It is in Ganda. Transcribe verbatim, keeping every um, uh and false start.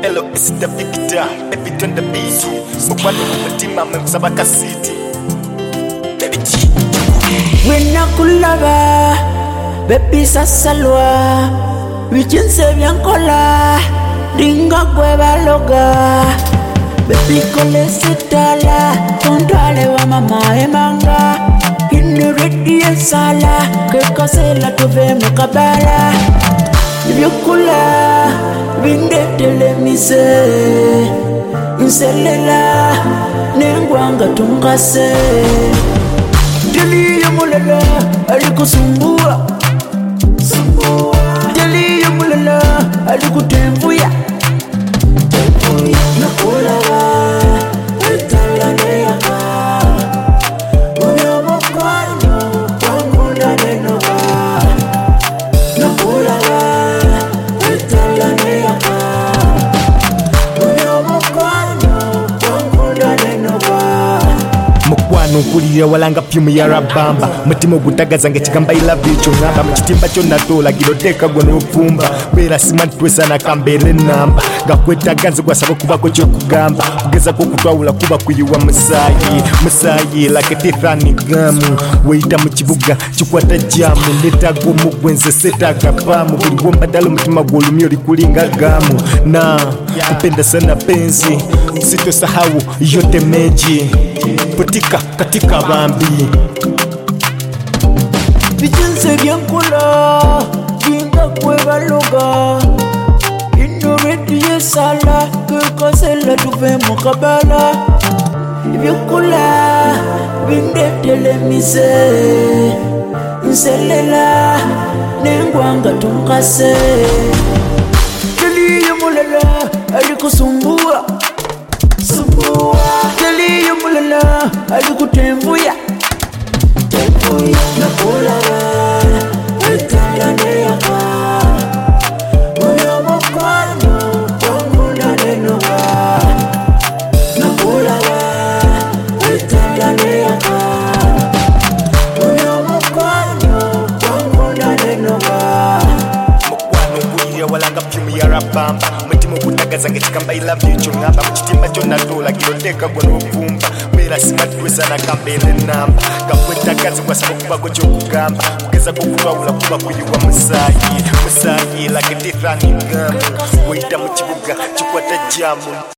Hello, it's the Victor, baby turn the beat. Mukwano kumutima mwemusaba kasiti. Baby G. Wena kulaba, baby sasalwa. Wichinse vyankola, dinga kweba loga. Baby kole sitala, tontwale wa mama emanga. Inu redi ensala, kekasela tuve mukabala. Vyukula, vinde telemise. Inselela, nengwanga tungase. Deli ya mulala, alikusumbua. Deli ya mulala, alikutembuya. Nakulaga, italane yaka. Uyo mkwano, wangula nenoga. Nakulaga, italane yaka. Uyo mkwano, wangula nenoga. Mukwano mpulira walanga pyumu ya rabamba. Mutima ogutagaza nga ekigamba I love you kyongamba. Mu kitimba kyo natola giroteka gwe n'ovumba. Beera simanyi twesana kambeera ennamba. Nga kwetaaga gwasaba okubako kyokugamba. Kugezako okutwawula kuba kuyiwa musaayi. Musaayi like tethani gamu. Weeyita mu kibuga kikwata jamu. Neetaaga omugwe nze seetaaga paamu. Buli womba ddala omutima gw'olumya oli kulinga gamu. Na kupenda sana penzi, sitosahau yote meji. Putika katika bambi. Vichinse vyankula, dinga kweba loga. Inu redi yesala, kekasela tuve mukabala. Vyukula, vinde telemise. Inselela, nengwanga tungase. Deli ya mulala, alikusumbua. Sumbua. Deli ya mulala, alikutembuya. Tembuya. Nakulaga, italane yaka. Uyo mkwano, wangula nenoga. Nakulaga, italane yaka. Uyo mkwano, wangula nenoga. Mukwano mpulira walanga pyumu ya rabamba. Mutima ogutagaza nga ekigamba I love you kyongamba. Mu kitimba kyo natola giroteka gwe n'ovumba. Beera simanyi twesana kambeera ennamba. Nga kwetaaga gwasaba okubako kyokugamba. Kugezako okutwawula kuba kuyiwa musaayi. Musaayi like tethani gamu. Weeyita mu kibuga kikwata jamu.